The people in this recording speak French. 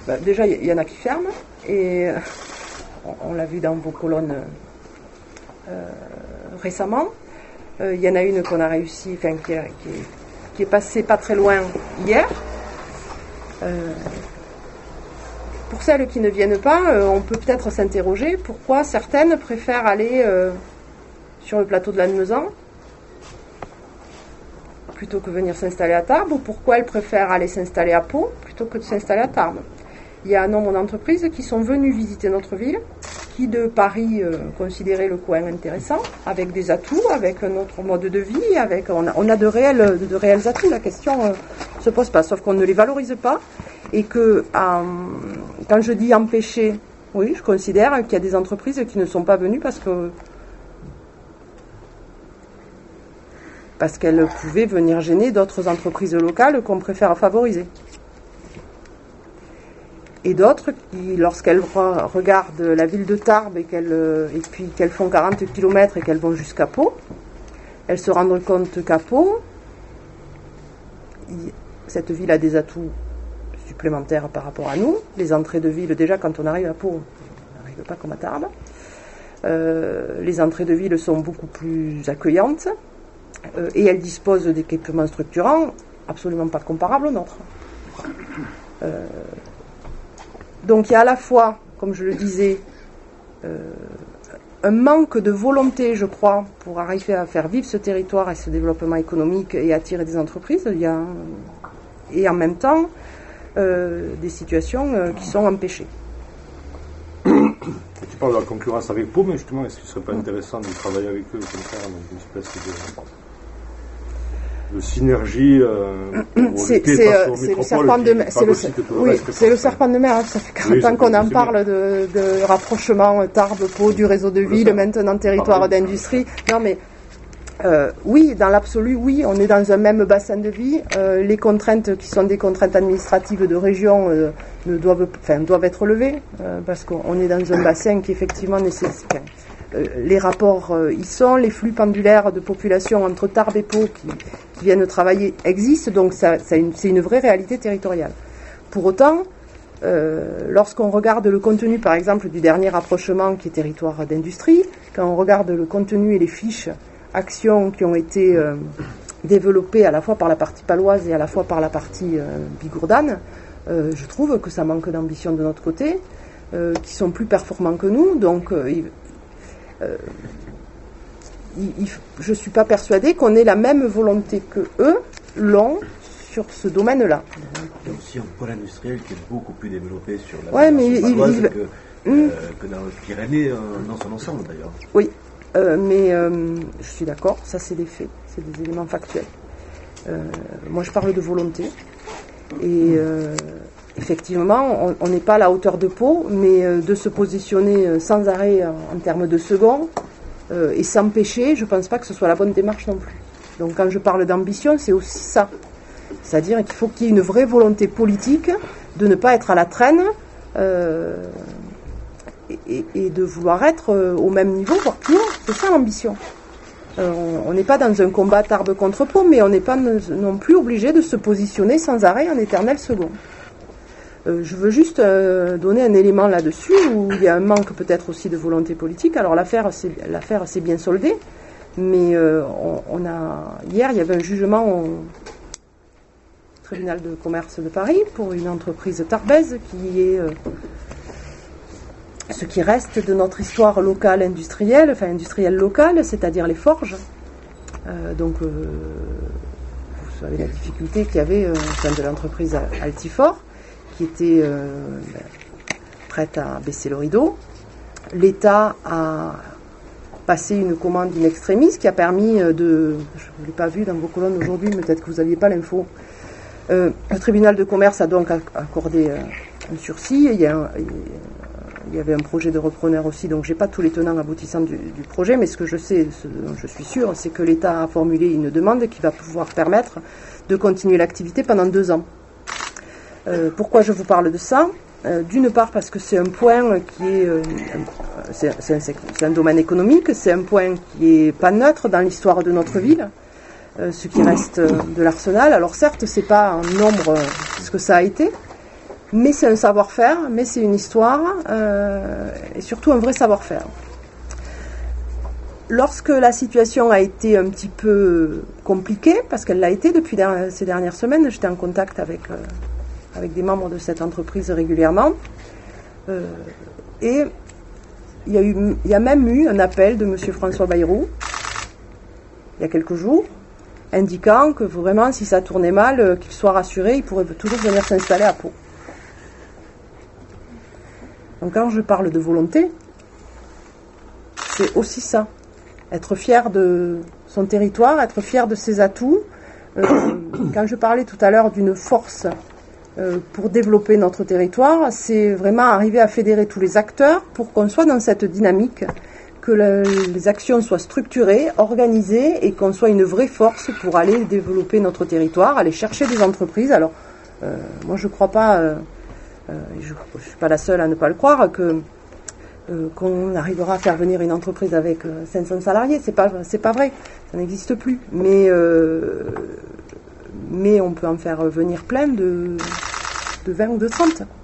déjà, il y en a qui ferment, et on l'a vu dans vos colonnes récemment. Il y en a une qu'on a réussi, qui est passée pas très loin hier. Pour celles qui ne viennent pas, on peut peut-être s'interroger pourquoi certaines préfèrent aller sur le plateau de Lannemezan plutôt que venir s'installer à Tarbes, ou pourquoi elles préfèrent aller s'installer à Pau plutôt que de s'installer à Tarbes. Il y a un nombre d'entreprises qui sont venues visiter notre ville, qui de Paris considéraient le coin intéressant, avec des atouts, avec notre mode de vie, on a de réels atouts, la question ne se pose pas, sauf qu'on ne les valorise pas, et que quand je dis empêcher, oui, je considère qu'il y a des entreprises qui ne sont pas venues parce qu'elles pouvaient venir gêner d'autres entreprises locales qu'on préfère favoriser. Et d'autres qui, lorsqu'elles regardent la ville de Tarbes et puis qu'elles font 40 km et qu'elles vont jusqu'à Pau, elles se rendent compte qu'à Pau, cette ville a des atouts supplémentaires par rapport à nous. Les entrées de ville, déjà quand on arrive à Pau, on n'arrive pas comme à Tarbes. Les entrées de ville sont beaucoup plus accueillantes et elles disposent d'équipements structurants absolument pas comparables aux nôtres. Donc il y a à la fois, comme je le disais, un manque de volonté, je crois, pour arriver à faire vivre ce territoire et ce développement économique et attirer des entreprises. Et en même temps, des situations qui sont empêchées. Tu parles de la concurrence avec Pau, mais justement, est-ce qu'il ne serait pas intéressant de travailler avec eux, comme ça, dans une espèce de synergie c'est le serpent de mer. C'est le serpent de mer. Ça fait 40 ans qu'on en parle de rapprochement Tarbes-Pau du réseau de ville, maintenant territoire d'industrie. Non, mais oui, dans l'absolu, oui, on est dans un même bassin de vie. Les contraintes qui sont des contraintes administratives de région doivent être levées parce qu'on est dans un bassin qui effectivement nécessite. Les rapports y sont, les flux pendulaires de population entre Tarbes et Pau qui viennent travailler existent, donc c'est une vraie réalité territoriale. Pour autant, lorsqu'on regarde le contenu, par exemple, du dernier rapprochement qui est territoire d'industrie, quand on regarde le contenu et les fiches actions qui ont été développées à la fois par la partie paloise et à la fois par la partie bigourdane, je trouve que ça manque d'ambition de notre côté, qui sont plus performants que nous, donc je ne suis pas persuadée qu'on ait la même volonté que eux l'ont sur ce domaine-là. Il y a aussi un pôle industriel qui est beaucoup plus développé sur la paloise que dans les Pyrénées dans son ensemble d'ailleurs. Oui, mais je suis d'accord, ça c'est des faits, c'est des éléments factuels. Moi je parle de volonté et effectivement on n'est pas à la hauteur de Pau, mais de se positionner sans arrêt en termes de second et s'empêcher, je ne pense pas que ce soit la bonne démarche non plus. Donc quand je parle d'ambition, c'est aussi ça. C'est-à-dire qu'il faut qu'il y ait une vraie volonté politique de ne pas être à la traîne et de vouloir être au même niveau, voire plus haut. C'est ça l'ambition. On n'est pas dans un combat Tarbes contre Pau, mais on n'est pas non plus obligé de se positionner sans arrêt en éternel second. Je veux juste donner un élément là-dessus où il y a un manque peut-être aussi de volonté politique. Alors l'affaire s'est bien soldée, mais hier il y avait un jugement au tribunal de commerce de Paris pour une entreprise tarbaise qui est ce qui reste de notre histoire locale industrielle, enfin industrielle locale, c'est-à-dire les forges. Donc vous savez la difficulté qu'il y avait au sein de l'entreprise Altifort, qui était prête à baisser le rideau. L'État a passé une commande in extremis qui a permis je ne l'ai pas vu dans vos colonnes aujourd'hui, mais peut-être que vous n'aviez pas l'info. Le tribunal de commerce a donc accordé un sursis. Il y avait un projet de repreneur aussi, donc je n'ai pas tous les tenants aboutissants du projet, mais ce que je sais, ce dont je suis sûre, c'est que l'État a formulé une demande qui va pouvoir permettre de continuer l'activité pendant 2 ans. Pourquoi je vous parle de ça ? D'une part parce que c'est un point qui est... c'est un domaine économique, c'est un point qui n'est pas neutre dans l'histoire de notre ville, ce qui reste de l'arsenal. Alors certes, c'est pas en nombre ce que ça a été, Mais c'est un savoir-faire, mais c'est une histoire, et surtout un vrai savoir-faire. Lorsque la situation a été un petit peu compliquée, parce qu'elle l'a été depuis ces dernières semaines, j'étais en contact avec des membres de cette entreprise régulièrement, et il y a même eu un appel de M. François Bayrou, il y a quelques jours, indiquant que vraiment, si ça tournait mal, qu'il soit rassuré, il pourrait toujours venir s'installer à Pau. Donc quand je parle de volonté, c'est aussi ça. Être fier de son territoire, être fier de ses atouts. Quand je parlais tout à l'heure d'une force pour développer notre territoire, c'est vraiment arriver à fédérer tous les acteurs pour qu'on soit dans cette dynamique, que les actions soient structurées, organisées et qu'on soit une vraie force pour aller développer notre territoire, aller chercher des entreprises. Alors, moi je ne crois pas, je ne suis pas la seule à ne pas le croire, qu'on arrivera à faire venir une entreprise avec 500 salariés. C'est pas vrai, ça n'existe plus. Mais on peut en faire venir plein de 20 ou de 30.